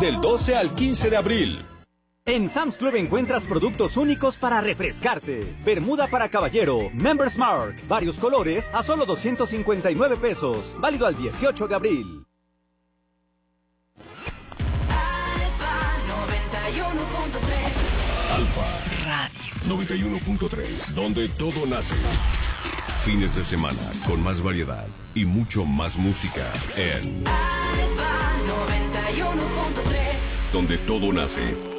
del 12 al 15 de abril. En Sam's Club encuentras productos únicos para refrescarte. Bermuda para caballero, Members Mark, varios colores a solo 259 pesos. Válido al 18 de abril. Alfa Radio 91.3, donde todo nace. Fines de semana con más variedad y mucho más música en Alfa 91.3, donde todo nace.